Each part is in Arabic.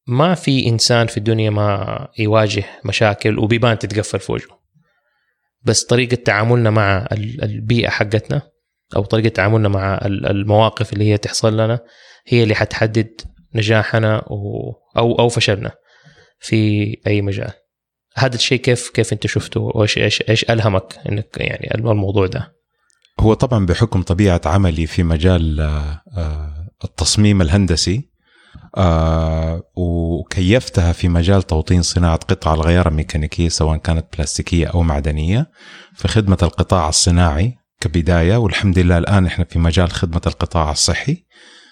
ما في إنسان في الدنيا ما يواجه مشاكل وبيبان تتقفل في وجهه، بس طريقة تعاملنا مع البيئة حقتنا أو طريقة تعاملنا مع المواقف اللي هي تحصل لنا هي اللي حتحدد نجاحنا أو فشلنا في أي مجال. هذا الشيء كيف أنت شفته وإيش ألهمك إنك يعني الموضوع ده؟ هو طبعا بحكم طبيعة عملي في مجال التصميم الهندسي، وكيفتها في مجال توطين صناعة قطع الغيار الميكانيكية سواء كانت بلاستيكية أو معدنية في خدمة القطاع الصناعي كبداية، والحمد لله الآن إحنا في مجال خدمة القطاع الصحي.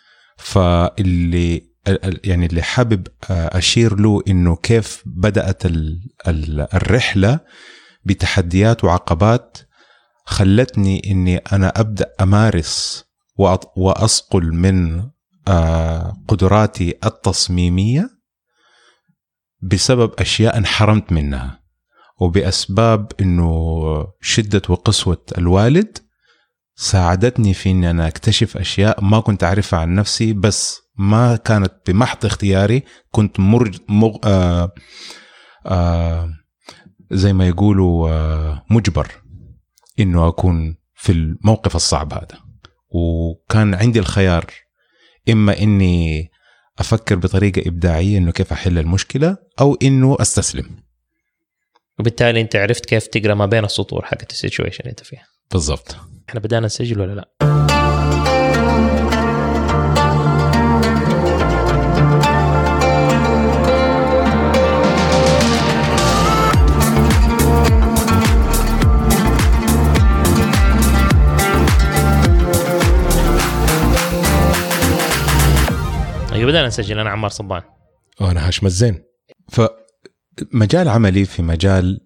فاللي يعني اللي حابب أشير له إنه كيف بدأت الرحلة بتحديات وعقبات خلتني إني أنا أبدأ أمارس وأصقل من قدراتي التصميمية بسبب أشياء انحرمت منها، وبأسباب إنه شدة وقسوة الوالد ساعدتني في إن أنا أكتشف أشياء ما كنت أعرفها عن نفسي، بس ما كانت بمحض اختياري، كنت زي ما يقولوا مجبر إنه أكون في الموقف الصعب هذا. وكان عندي الخيار إما إني أفكر بطريقة إبداعية إنه كيف أحل المشكلة أو إنه أستسلم. وبالتالي أنت عرفت كيف تقرأ ما بين السطور حقت السيتويشن أنت فيها. بالضبط. إحنا بدأنا نسجل ولا لا؟ بدأنا نسجل. أنا عمار صبان وأنا هاشم الزين. فمجال عملي في مجال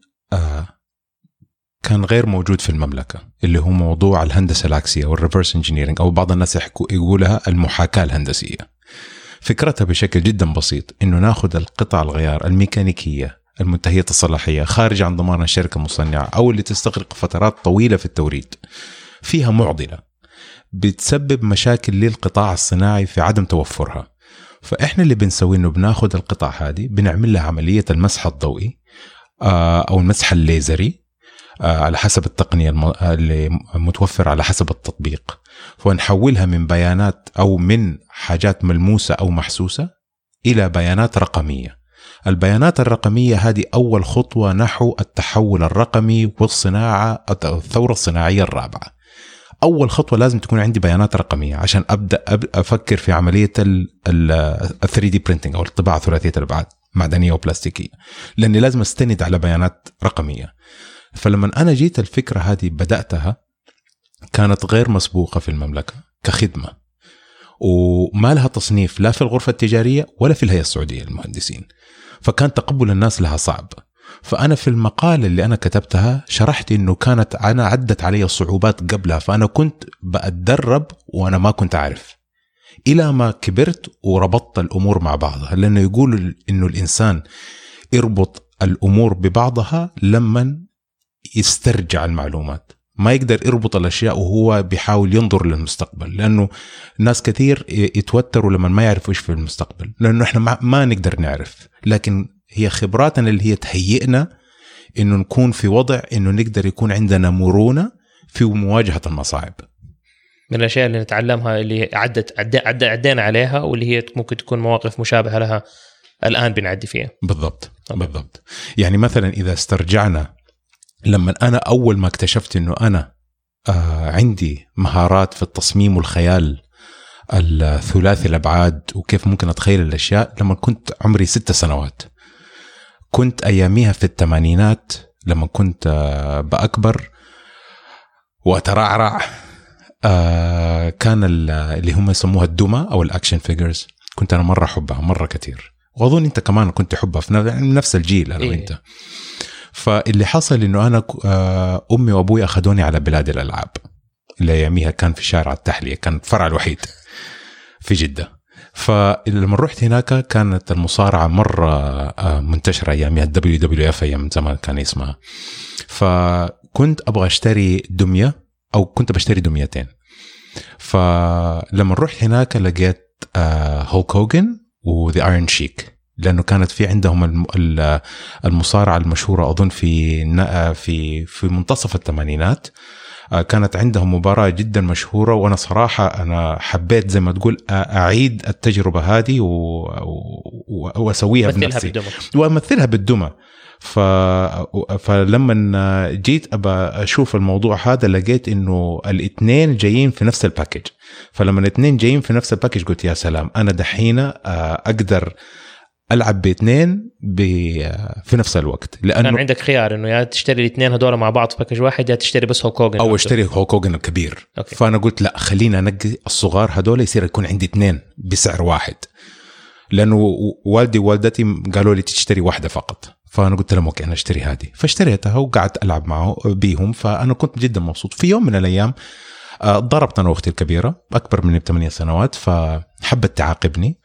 كان غير موجود في المملكة، اللي هو موضوع الهندسة العكسية والريفرس انجينيرينج، أو بعض الناس يقولها المحاكاة الهندسية. فكرتها بشكل جدا بسيط إنه ناخد القطع الغيار الميكانيكية المنتهية الصلاحية خارج عن ضمان الشركة المصنعة أو اللي تستغرق فترات طويلة في التوريد، فيها معضلة بتسبب مشاكل للقطاع الصناعي في عدم توفرها. فإحنا اللي بنسوي إنه بناخد القطع هذه بنعمل لها عملية المسح الضوئي أو المسح الليزري على حسب التقنية اللي متوفر على حسب التطبيق، ونحولها من بيانات أو من حاجات ملموسة أو محسوسة إلى بيانات رقمية. البيانات الرقمية هذه أول خطوة نحو التحول الرقمي والصناعة، الثورة الصناعية الرابعة. أول خطوة لازم تكون عندي بيانات رقمية عشان أبدأ أفكر في عملية ال 3D printing أو الطباعة ثلاثية الأبعاد معدنية وبلاستيكية، لأني لازم أستند على بيانات رقمية. فلما أنا جيت الفكرة هذه بدأتها كانت غير مسبوقة في المملكة كخدمة، وما لها تصنيف لا في الغرفة التجارية ولا في الهيئة السعودية للمهندسين، فكان تقبل الناس لها صعب. فأنا في المقالة اللي أنا كتبتها شرحت إنه أنا عدت علي الصعوبات قبلها، فأنا كنت بأتدرب وأنا ما كنت أعرف، إلى ما كبرت وربطت الأمور مع بعضها. لأنه يقول إنه الإنسان يربط الأمور ببعضها لما يسترجع المعلومات، ما يقدر يربط الأشياء وهو بيحاول ينظر للمستقبل، لأنه الناس كثير يتوتروا لما ما يعرفوا إيش في المستقبل، لأنه إحنا ما نقدر نعرف، لكن هي خبراتنا اللي هي تهيئنا إنه نكون في وضع إنه نقدر يكون عندنا مرونة في مواجهة المصاعب. من الأشياء اللي نتعلمها اللي عدينا عليها واللي هي ممكن تكون مواقف مشابهة لها الآن بنعدي فيها. بالضبط. يعني مثلا إذا استرجعنا لما أنا أول ما اكتشفت إنه أنا عندي مهارات في التصميم والخيال الثلاثي الأبعاد وكيف ممكن أتخيل الأشياء، لما كنت عمري 6 سنوات، كنت أياميها في الثمانينات لما كنت بأكبر وأترعرع، كان اللي هم يسموها الدمى أو الأكشن فيجرز، كنت أنا مرة حبها مرة كتير، وأظن أنت كمان كنت حبها في نفس الجيل أنا وأنت. فاللي حصل إنه أنا أمي وأبوي أخذوني على بلاد الألعاب اللي أياميها كان في شارع التحلية، كان فرع الوحيد في جدة. فلما رحت هناك كانت المصارعة مرة منتشرة أيامها، WWF أيام زمان كان اسمها. فكنت أبغى أشتري دمية أو كنت بشتري دميتين. فلما رحت هناك لقيت هولك هوجن وذي آيرون شيك لانه كانت في عندهم المصارعه المشهوره اظن في منتصف الثمانينات. كانت عندهم مباراة جدا مشهورة، وأنا صراحة أنا حبيت زي ما تقول أعيد التجربة هذه وأسويها بنفسي وأمثلها بالدمى. فلما جيت أبى أشوف الموضوع هذا لقيت إنه الاثنين جايين في نفس الباكج. فلما الاثنين جايين في نفس الباكج قلت يا سلام، أنا دحين أقدر ألعب باثنين في نفس الوقت. لأنه كان عندك خيار إنه يا تشتري الاثنين هدول مع بعض في باكج واحد، يا تشتري بس هوك هوجن أو اشتري هوك هوجن الكبير. أوكي. فأنا قلت لا، خلينا أنقي الصغار هدول يصير يكون عندي اثنين بسعر واحد، لأنه والدي ووالدتي قالوا لي تشتري واحدة فقط. فأنا قلت لهم أوكي أنا أشتري هذه، فاشتريتها وقعدت ألعب معه بيهم. فأنا كنت جدا مبسوط. في يوم من الأيام ضربت أنا وأختي الكبيرة أكبر مني ب8 سنوات، فحبت تعاقبني.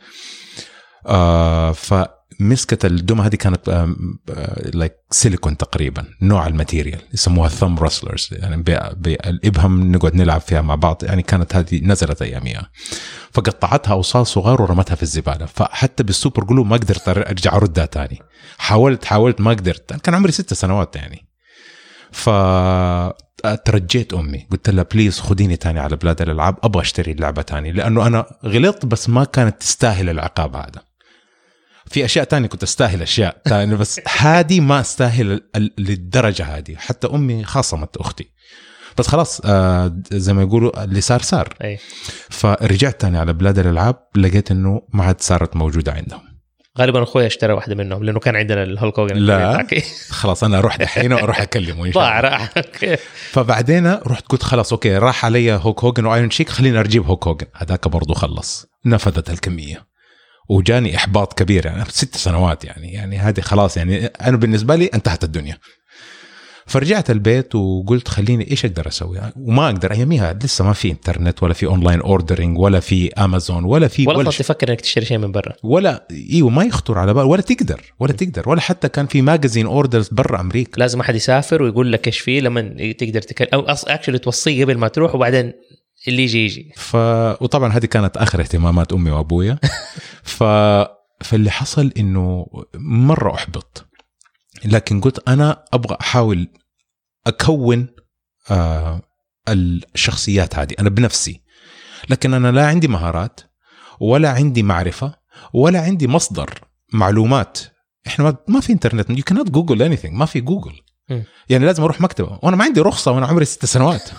فمسكت الدمى هذه كانت لايك سيليكون تقريبا، نوع الماتيريال يسموها ثم راسلرز، يعني بالإبهم نقعد نلعب فيها مع بعض. يعني كانت هذه نزلت أياميها، فقطعتها أوصال صغار ورمتها في الزبالة. فحتى بالسوبر جلو ما قدرت أرجع أردها تاني. حاولت ما قدرت، كان عمري 6 سنوات يعني. فترجيت أمي، قلت لها بليز خديني تاني على بلاد الألعاب، أبغى أشتري اللعبة تاني، لأنه أنا غلطت بس ما كانت تستاهل العقاب هذا. في أشياء تانية كنت أستاهل أشياء تانية، بس هذه ما أستاهل للدرجة هذه. حتى أمي خاصمت أختي، بس خلاص زي ما يقولوا اللي صار. أي. فرجعت تاني على بلاد الألعاب، لقيت إنه ما عاد صارت موجودة عندهم. غالبا أخوي اشترى واحدة منهم لأنه كان عندنا الهولك هوجن. لا خلاص أنا أروح دحين وأروح أكلمه إن شاء الله. راح. فبعدين رحت قلت خلاص أوكي، راح علي هوك هوجن وآيرون شيك، خلينا أجيب هوك هوجن. هذاك برضو خلص، نفذت الكمية وجاني إحباط كبير. يعني 6 سنوات يعني هذه خلاص، يعني أنا بالنسبة لي انتهت الدنيا. فرجعت البيت وقلت خليني إيش أقدر أسوي، وما أقدر. أياميها لسه ما في إنترنت ولا في أونلاين أوردرينج ولا في أمازون ولا تفكر إنك تشتري شيء من برا، ولا ما يخطر على بال، ولا تقدر ولا حتى كان في ماجازين أوردرز برا أمريكا. لازم أحد يسافر ويقول لك إيش فيه لما تقدر أو أكشلي توصيه قبل ما تروح، وبعدين اللي يجي. وطبعا هذه كانت آخر اهتمامات أمي وأبويا. فاللي حصل إنه مرة أحبط، لكن قلت أنا أبغى أحاول أكون الشخصيات هذه أنا بنفسي، لكن أنا لا عندي مهارات ولا عندي معرفة ولا عندي مصدر معلومات. إحنا ما في إنترنت، you cannot Google anything، ما في جوجل. يعني لازم أروح مكتبة، وأنا ما عندي رخصة وأنا عمري 6 سنوات.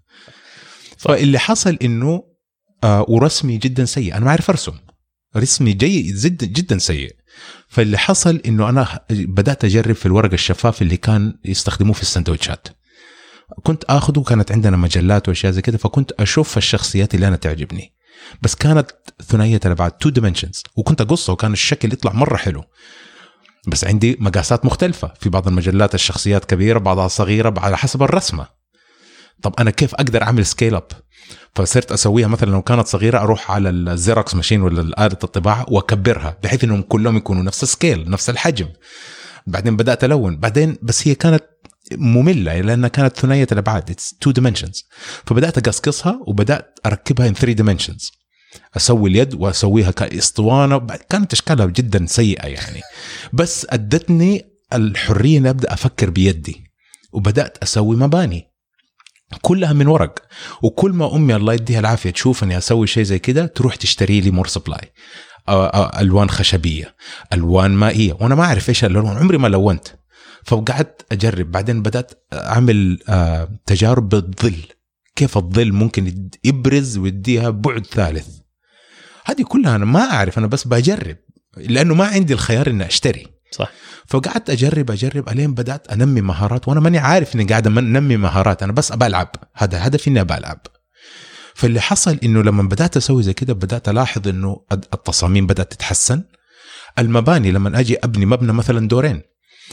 فاللي حصل إنه ورسمي جدا سيء، أنا ما أعرف أرسم، رسمي جدا سيء. فاللي حصل إنه أنا بدأت أجرب في الورق الشفاف اللي كان يستخدموه في السندوتشات. كنت أخذه، كانت عندنا مجلات وأشياء زي كده، فكنت أشوف الشخصيات اللي أنا تعجبني، بس كانت ثنائية الأبعاد 2 dimensions، وكنت أقصه وكان الشكل يطلع مرة حلو. بس عندي مقاسات مختلفة، في بعض المجلات الشخصيات كبيرة، بعضها صغيرة على حسب الرسمة. طب أنا كيف أقدر أعمل سكيل أب؟ فصرت أسويها مثلا لو كانت صغيرة أروح على الزيروكس ماشين ولا آلة الطباعة وأكبرها بحيث إنهم كلهم يكونوا نفس السكيل، نفس الحجم. بعدين بدأت ألون، بعدين بس هي كانت مملة لأنها كانت ثنائية الأبعاد it's 2 dimensions. فبدأت أقصقصها وبدأت أركبها in 3 dimensions، أسوي اليد وأسويها كإسطوانة. كانت أشكالها جدا سيئة يعني، بس أدتني الحرية أن أبدأ أفكر بيدي، وبدأت أسوي مباني كلها من ورق. وكل ما أمي الله يديها العافية تشوفني أسوي شيء زي كده تروح تشتري لي مور سبلاي، ألوان خشبية، ألوان مائية، وأنا ما أعرف إيش الألوان، عمري ما لونت. فقعدت أجرب. بعدين بدأت أعمل تجارب بالظل، كيف الظل ممكن يبرز ويديها بعد ثالث. هذه كلها أنا ما أعرف، أنا بس بجرب لأنه ما عندي الخيار إن أشتري. صح. فقعدت أجرب ألين بدأت أنمي مهارات، وأنا ماني عارف إني قاعد أنمي مهارات، أنا بس ألعب، هذا هدفي إني ألعب. فاللي حصل إنه لما بدأت أسوي زي كده بدأت ألاحظ إنه التصاميم بدأت تتحسن. المباني لما أجي أبني مبنى مثلا دورين،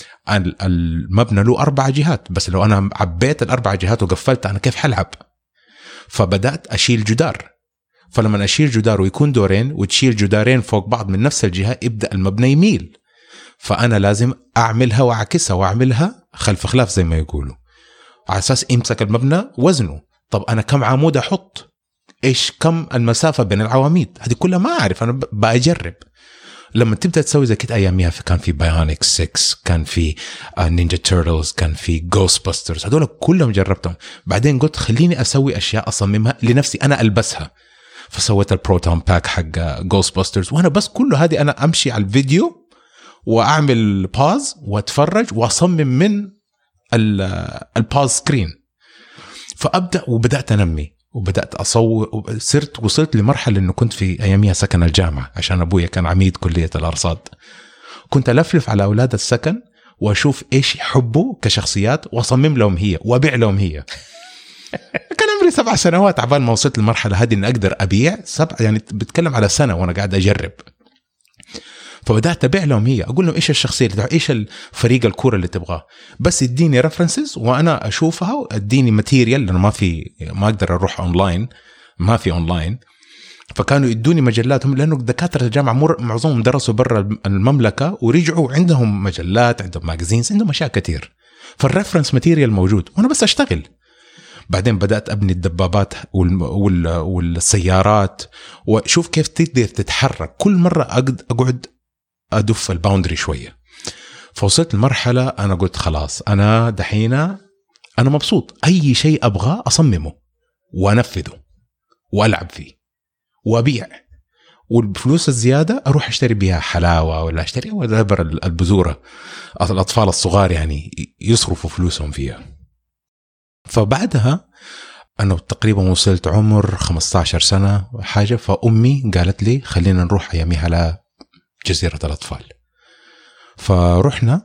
المبنى له 4 جهات، بس لو أنا عبيت ال4 جهات وقفلت أنا كيف حلعب؟ فبدأت أشيل جدار. فلما أشيل جدار ويكون دورين وتشيل جدارين فوق بعض من نفس الجهة يبدأ المبنى يميل. فأنا لازم أعملها وأعكسها وأعملها خلف خلاف زي ما يقولوا، على أساس يمسك المبنى وزنه. طب أنا كم عمود أحط؟ إيش كم المسافة بين العواميد؟ هذه كلها ما أعرف، أنا بأجرب. لما تبدأ تسوي زي كده أياميها كان في بايونيك 6، كان في نينجا تيرتلز، كان في جوست باسترز، هذول كلهم جربتهم. بعدين قلت خليني أسوي أشياء أصممها لنفسي أنا ألبسها، فسويت البروتون باك حق جوست باسترز، وأنا بس كله هذه أنا أمشي على الفيديو وأعمل باز وأتفرج وأصمم من الباز سكرين. فأبدأ وبدأت أنمي وبدأت أصور، وصلت لمرحلة إنه كنت في أياميها سكن الجامعة عشان أبويا كان عميد كلية الأرصاد. كنت ألفلف على أولاد السكن وأشوف إيش يحبوا كشخصيات وأصمم لهم هي وأبيع لهم هي. كان عمري 7 سنوات عبال ما وصلت للمرحلة هذه إن أقدر أبيع 7، يعني بتكلم على سنة وأنا قاعد أجرب. فبدأت أبيع لهم هي، أقول لهم إيش الشخصية اللي تبغى، إيش الفريق الكورة اللي تبغاه، بس اديني ريفرنسز وأنا أشوفها، واديني ماتيريال لأنه ما أقدر أروح أونلاين، ما في أونلاين. فكانوا يدوني مجلاتهم لأنه دكاترة الجامعة معظمهم درسوا برا المملكة ورجعوا عندهم مجلات، عندهم ماجازينز، عندهم أشياء كتير، فالريفرنس ماتيريال موجود وأنا بس أشتغل. بعدين بدأت أبني الدبابات والسيارات، وشوف كيف تقدر تتحرك. كل مرة أقعد أدف الباوندري شوية. فوصلت لمرحلة أنا قلت خلاص أنا دحين أنا مبسوط، أي شيء أبغاه أصممه وأنفذه وألعب فيه وأبيع، والفلوس الزيادة أروح أشتري بها حلاوة ولا أشتري ودبر البذورة، الأطفال الصغار يعني يصرفوا فلوسهم فيها. فبعدها أنا تقريبا وصلت عمر 15 سنة حاجة، فأمي قالت لي خلينا نروح أياميها على جزيرة الأطفال. فرحنا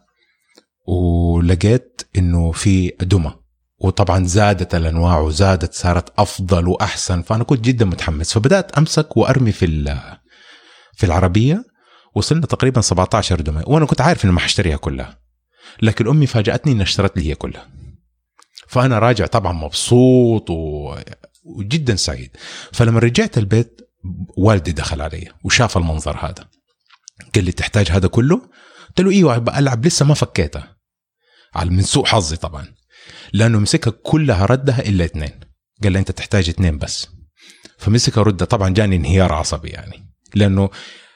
ولقيت إنه في دمى، وطبعا زادت الأنواع وزادت صارت أفضل وأحسن، فأنا كنت جدا متحمس. فبدأت أمسك وأرمي في العربية. وصلنا تقريبا 17 دمى، وأنا كنت عارف إنه ما حشتريها كلها، لكن أمي فاجأتني إن اشترت لي هي كلها. فأنا راجع طبعا مبسوط وجدا سعيد. فلما رجعت البيت والدي دخل علي وشاف المنظر هذا، قال لي تحتاج هذا كله؟ قلت له ايوه بألعب، لسه ما فكيتها. من سوء حظي طبعا، لأنه مسكها كلها ردها إلا 2. قال لي أنت تحتاج 2 بس. فمسكها ردها، طبعا جاني انهيار عصبي يعني، لأنه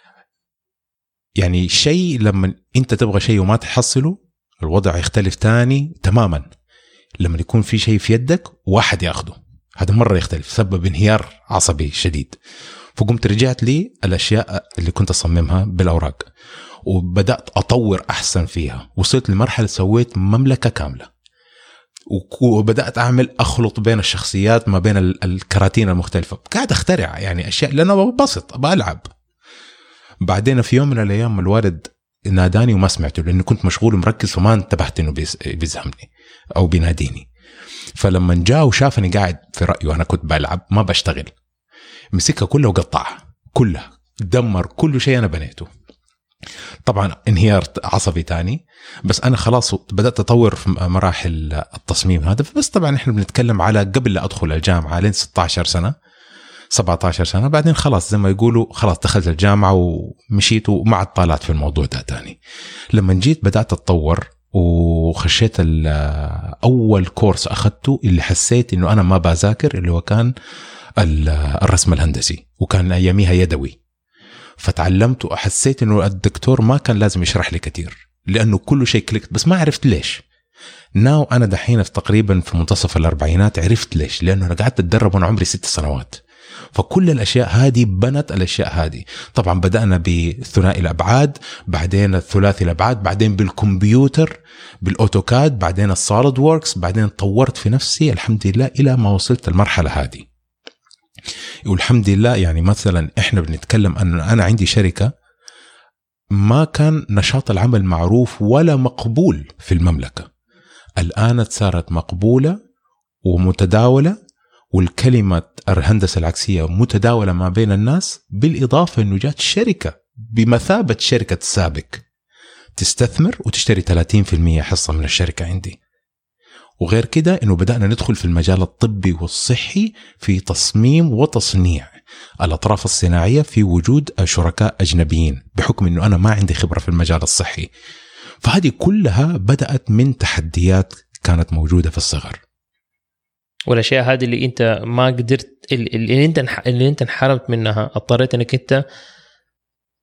يعني شيء لما أنت تبغى شيء وما تحصله الوضع يختلف تاني تماما. لما يكون في شيء في يدك واحد ياخده، هذا مرة يختلف، سبب انهيار عصبي شديد. فقمت رجعت لي الأشياء اللي كنت أصممها بالأوراق وبدأت أطور أحسن فيها. وصلت لمرحلة سويت مملكة كاملة، وبدأت أعمل أخلط بين الشخصيات ما بين الكراتين المختلفة، قاعد أخترع يعني أشياء لأنه ببسط بألعب. بعدين في يوم من الأيام الوالد ناداني وما سمعته لأنه كنت مشغول ومركز، فما انتبهت إنه بيزهمني أو بيناديني. فلما جاء وشافني قاعد في رأيه أنا كنت بلعب ما بشتغل، مسكها كلها وقطعها كلها، دمر كل شيء أنا بنيته. طبعا انهيار عصبي تاني، بس أنا خلاص بدأت أطور في مراحل التصميم هذا. بس طبعا إحنا بنتكلم على قبل لا أدخل الجامعة لين 16 سنة 17 سنة. بعدين خلاص زي ما يقولوا خلاص دخلت الجامعة ومشيت وما عاد طالعت في الموضوع ده تاني. لما جيت بدأت أتطور وخشيت أول كورس أخذته اللي حسيت إنه أنا ما بذاكر، اللي هو كان الرسم الهندسي، وكان أياميها يدوي. فتعلمت وحسيت إنه الدكتور ما كان لازم يشرح لي كتير لأنه كل شيء كليكت، بس ما عرفت ليش. أنا دحين تقريبا في منتصف الأربعينات عرفت ليش، لأنه أنا قعدت أتدرب وأنا عمري 6 سنوات. فكل الأشياء هذه بنت الأشياء هذه. طبعا بدأنا بثنائي الأبعاد، بعدين الثلاثي الأبعاد، بعدين بالكمبيوتر بالأوتوكاد، بعدين السوليد ووركس، بعدين طورت في نفسي الحمد لله إلى ما وصلت المرحلة هذه. والحمد لله يعني مثلا إحنا بنتكلم أن أنا عندي شركة ما كان نشاط العمل معروف ولا مقبول في المملكة، الآن صارت مقبولة ومتداولة، والكلمة الهندسة العكسية متداولة ما بين الناس. بالإضافة أنه جات شركة بمثابة شركة سابك تستثمر وتشتري 30% حصة من الشركة عندي. وغير كده أنه بدأنا ندخل في المجال الطبي والصحي في تصميم وتصنيع الأطراف الصناعية في وجود شركاء أجنبيين، بحكم أنه أنا ما عندي خبرة في المجال الصحي. فهذه كلها بدأت من تحديات كانت موجودة في الصغر. والاشياء هذه اللي انت ما قدرت، اللي انت انحرمت منها، اضطريت انك انت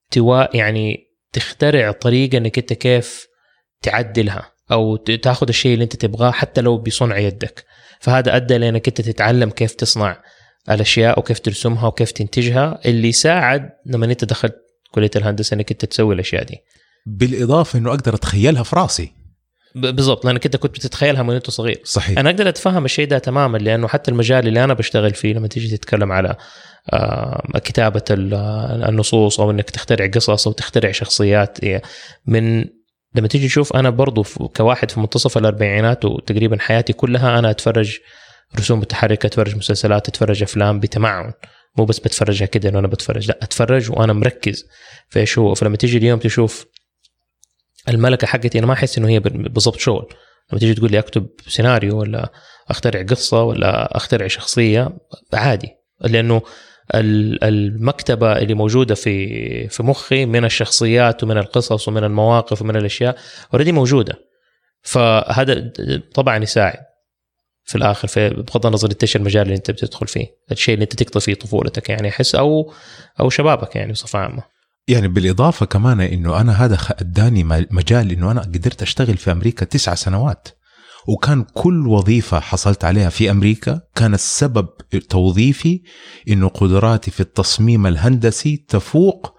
يعني تخترع طريقة انك انت كيف تعدلها او تاخذ الشيء اللي انت تبغاه حتى لو بصنع يدك. فهذا ادى لانك انت تتعلم كيف تصنع الاشياء وكيف ترسمها وكيف تنتجها، اللي ساعد لما انت دخلت كلية الهندسة انك انت تسوي الاشياء دي. بالاضافة انه اقدر اتخيلها في راسي. بالضبط، لانك انت كنت بتتخيلها من انت صغير. صحيح. انا اقدر اتفهم الشيء ده تماما، لانه حتى المجال اللي انا بشتغل فيه لما تيجي تتكلم على كتابة النصوص او انك تخترع قصص او تخترع شخصيات، من لما تيجي تشوف انا برضو كواحد في منتصف الاربعينات وتقريبا حياتي كلها انا اتفرج رسوم متحركة، اتفرج مسلسلات، اتفرج افلام بتمعن، مو بس بتفرجها كده انه انا بتفرج، لا اتفرج وانا مركز في ايش هو. فلما تيجي اليوم تشوف الملكة حقتي انا ما احس انه هي بالضبط شغل. لما تيجي تقول لي اكتب سيناريو ولا اخترع قصة ولا اخترع شخصية، عادي، لانه المكتبة اللي موجودة في مخي من الشخصيات ومن القصص ومن المواقف ومن الاشياء اوريدي موجودة. فهذا طبعا يساعد في الاخر في بغض النظر ايش المجال اللي انت بتدخل فيه، الشيء اللي انت تقضي فيه طفولتك يعني احس او شبابك يعني بصفه عامه. يعني بالاضافه كمان انه انا هذا اداني مجال انه انا قدرت اشتغل في امريكا 9 سنوات، وكان كل وظيفة حصلت عليها في أمريكا كان السبب توظيفي إنه قدراتي في التصميم الهندسي تفوق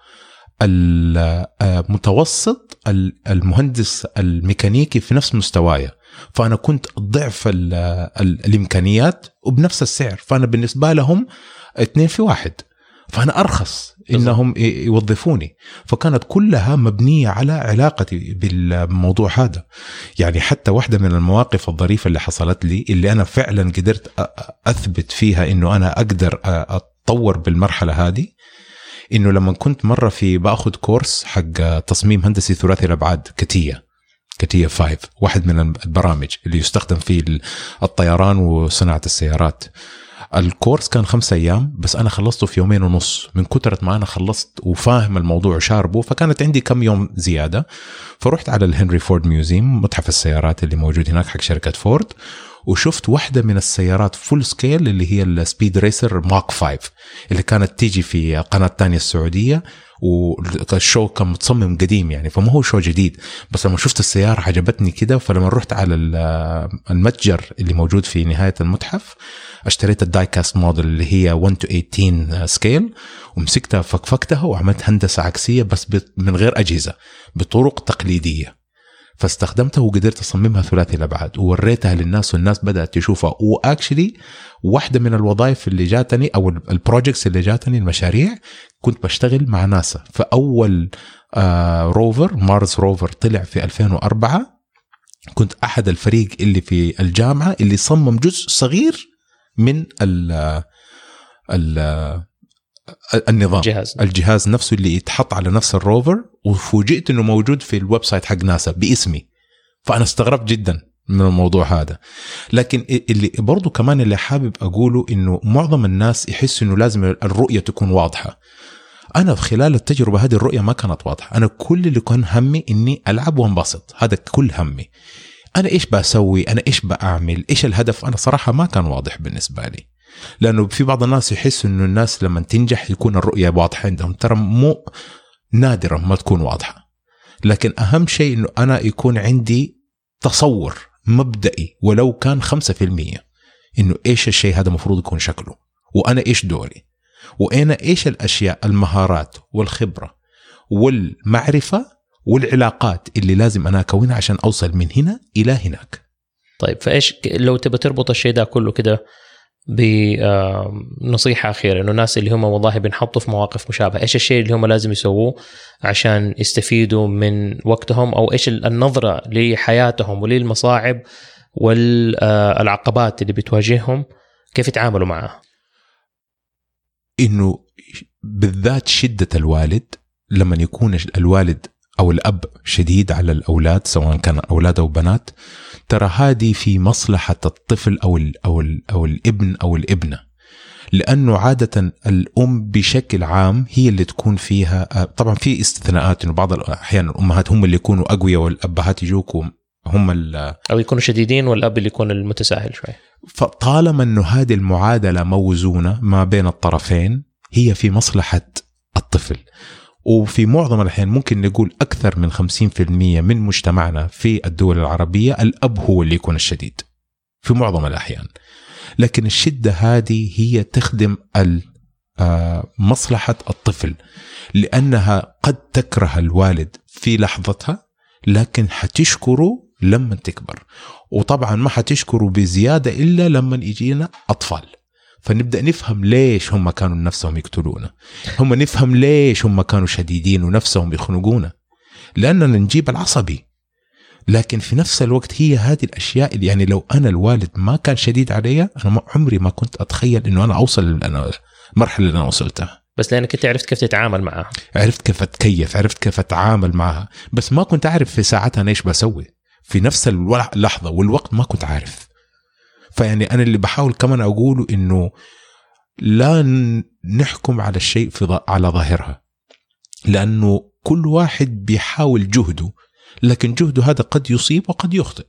المتوسط المهندس الميكانيكي في نفس مستواي. فأنا كنت ضعف الإمكانيات وبنفس السعر، فأنا بالنسبة لهم 2 في 1، فأنا أرخص إنهم يوظفوني. فكانت كلها مبنية على علاقتي بالموضوع هذا. يعني حتى واحدة من المواقف الظريفة اللي حصلت لي اللي أنا فعلا قدرت أثبت فيها إنه أنا أقدر أتطور بالمرحلة هذه، إنه لما كنت مرة باخذ كورس حق تصميم هندسي ثلاثي الأبعاد كتية 5، واحد من البرامج اللي يستخدم فيه الطيران وصناعة السيارات. الكورس كان 5 أيام، بس أنا خلصته في 2.5 يوم من كترة ما أنا خلصت وفاهم الموضوع شاربه. فكانت عندي كم يوم زيادة، فرحت على الهنري فورد ميوزيم، متحف السيارات اللي موجود هناك حق شركة فورد، وشفت واحدة من السيارات فول سكيل اللي هي السبيد ريسر ماك 5 اللي كانت تيجي في قناة تانية السعودية. والشو كان متصمم قديم يعني، فما هو شو جديد، بس لما شفت السيارة عجبتني كده. فلما رحت على المتجر اللي موجود في نهاية المتحف اشتريت الدايكاست موديل اللي هي 1:18 سكيل، ومسكتها فكفكتها وعملت هندسة عكسية بس من غير أجهزة، بطرق تقليدية. فاستخدمتها وقدرت أصممها ثلاثي الأبعاد ووريتها للناس، والناس بدأت تشوفها. وأكشلي واحدة من الوظائف اللي جاتني أو البروجيكتس اللي جاتني، المشاريع، كنت بشتغل مع ناسا. فأول روفر مارس روفر طلع في 2004، كنت أحد الفريق اللي في الجامعة اللي صمم جزء صغير من النظام الجهاز نفسه اللي يتحط على نفس الروفر. وفوجئت انه موجود في الويب سايت حق ناسا باسمي، فانا استغربت جدا من الموضوع هذا. لكن اللي برضو كمان اللي حابب اقوله انه معظم الناس يحس انه لازم الرؤية تكون واضحة. انا خلال التجربة هذه الرؤية ما كانت واضحة. انا كل اللي كان همي اني العب وانبسط، هذا كل همي. انا ايش بسوي، انا ايش بعمل، ايش الهدف، انا صراحة ما كان واضح بالنسبة لي. لأنه في بعض الناس يحس إنه الناس لما تنجح يكون الرؤية واضحة عندهم، ترى مو نادرا ما تكون واضحة. لكن أهم شيء إنه أنا يكون عندي تصور مبدئي ولو كان 5% إنه إيش الشيء هذا مفروض يكون شكله، وأنا إيش دوري، وأنا إيش الأشياء، المهارات والخبرة والمعرفة والعلاقات اللي لازم أنا أكونها عشان أوصل من هنا إلى هناك. طيب، فإيش لو تبى تربط الشيء ده كله كده بنصيحة أخيرة، إنه الناس اللي هم والله بنحطوا في مواقف مشابهة، إيش الشيء اللي هم لازم يسووه عشان يستفيدوا من وقتهم، أو إيش النظرة لحياتهم وللمصاعب والعقبات اللي بتواجههم، كيف يتعاملوا معها؟ إنه بالذات شدة الوالد، لما يكون الوالد أو الأب شديد على الأولاد سواء كان أولاد أو بنات، ترى هذه في مصلحة الطفل أو الابن أو الابنة. لأنه عادة الأم بشكل عام هي اللي تكون فيها، طبعا في استثناءات إنه بعض الأحيان الأمهات هم اللي يكونوا أقوياء والأبهات يجوكوا هم أو يكونوا شديدين والأب اللي يكون المتساهل شوي. فطالما إنه هذه المعادلة موزونة ما بين الطرفين هي في مصلحة الطفل. وفي معظم الأحيان ممكن نقول أكثر من 50% من مجتمعنا في الدول العربية الأب هو اللي يكون الشديد في معظم الأحيان. لكن الشدة هذه هي تخدم مصلحة الطفل، لأنها قد تكره الوالد في لحظتها لكن حتشكره لما تكبر، وطبعا ما حتشكره بزيادة إلا لما يجينا أطفال، فنبدأ نفهم ليش هم كانوا نفسهم يقتلونا، هم نفهم ليش هم كانوا شديدين ونفسهم يخنقونا، لأننا نجيب العصبي. لكن في نفس الوقت هي هذه الأشياء اللي يعني لو أنا الوالد ما كان شديد علي أنا عمري ما كنت أتخيل إنه أنا أوصل المرحلة اللي أنا وصلتها. بس لأنك أنت عرفت كيف تتعامل معها، عرفت كيف أتكيف، عرفت كيف أتعامل معها، بس ما كنت أعرف في ساعتها أنا إيش بسوي في نفس اللحظة والوقت، ما كنت عارف. فيعني أنا اللي بحاول كمان أقوله إنه لا نحكم على الشيء على ظاهرها، لأنه كل واحد بيحاول جهده، لكن جهده هذا قد يصيب وقد يخطئ.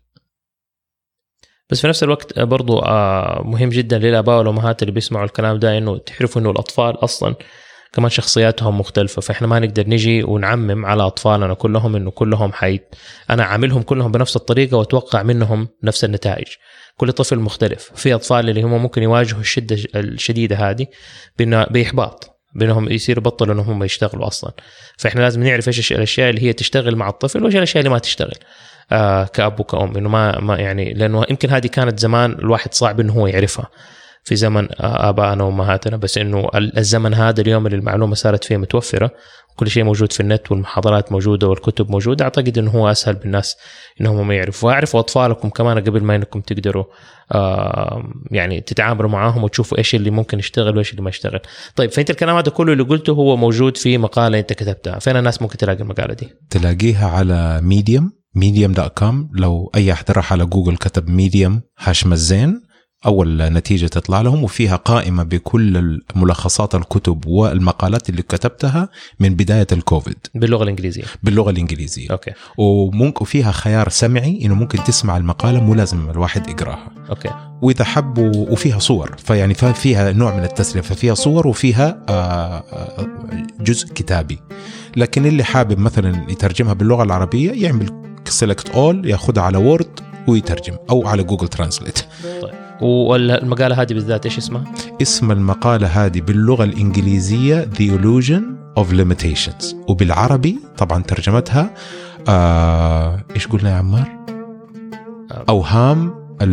بس في نفس الوقت برضو مهم جدا للآباء والأمهات اللي بيسمعوا الكلام ده إنه تعرفوا إنه الأطفال أصلا كمان شخصياتهم مختلفة، فإحنا ما نقدر نجي ونعمم على أطفالنا كلهم إنه كلهم أنا عاملهم كلهم بنفس الطريقة وأتوقع منهم نفس النتائج. كل طفل مختلف. في أطفال اللي هم ممكن يواجهوا الشدة الشديدة هذه بإحباط، بينهم يصير بطلوا إنهم يشتغلوا أصلا. فإحنا لازم نعرف إيش الأشياء اللي هي تشتغل مع الطفل وإيش الأشياء اللي ما تشتغل كأب وكأم، إنه ما يعني، لأنه يمكن هذه كانت زمان الواحد صعب إنه هو يعرفها في زمن آبائنا وأمهاتنا، بس إنه الزمن هذا اليوم اللي المعلومة صارت فيه متوفرة، كل شيء موجود في النت والمحاضرات موجودة والكتب موجودة، أعتقد إنه هو أسهل بالناس إنهم ما يعرفوا. وأعرفوا أطفالكم كمان قبل ما إنكم تقدروا يعني تتعاملوا معاهم وتشوفوا إيش اللي ممكن يشتغل وإيش اللي ما يشتغل. طيب، فأنت الكلام هذا كله اللي قلته هو موجود في مقالة أنت كتبتها، فين الناس ممكن تلاقي المقالة دي؟ تلاقيها على medium.com. لو أي أحد راح على جوجل كتب medium #الزين أول نتيجة تطلع لهم، وفيها قائمة بكل ملخصات الكتب والمقالات اللي كتبتها من بداية الكوفيد باللغة الإنجليزية. أوكي. وممكن فيها خيار سمعي إنه ممكن تسمع المقالة، مو لازم الواحد يقراها. أوكي. وإذا حبوا، وفيها صور، فيعني فيها نوع من التسلية، ففيها صور وفيها جزء كتابي. لكن اللي حابب مثلا يترجمها باللغة العربية يعمل select all، ياخدها على وورد ويترجم، أو على جوجل ترانسليت. طيب، والمقالة هذه بالذات إيش اسمها؟ اسم المقالة هذه باللغة الإنجليزية The Illusion of Limitations، وبالعربي طبعا ترجمتها إيش قلنا يا عمار؟ أوهام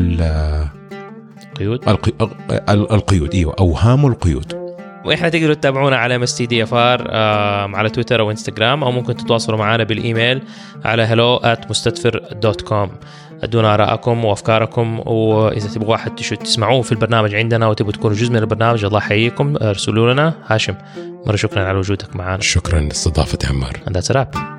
القيود. أيوة، أوهام القيود. وإحنا تقدروا تتابعونا على MSTDFR على تويتر أو إنستغرام، أو ممكن تتواصلوا معنا بالإيميل على hello@mustadfir.com. ادونا آراءكم وأفكاركم، وإذا تبغوا واحد تسمعوه في البرنامج عندنا وتبغوا تكونوا جزء من البرنامج، الله يحييكم، ارسلوا لنا. هاشم، مرة شكرا على وجودك معنا. شكرا لاستضافتي عمار. And that's a wrap.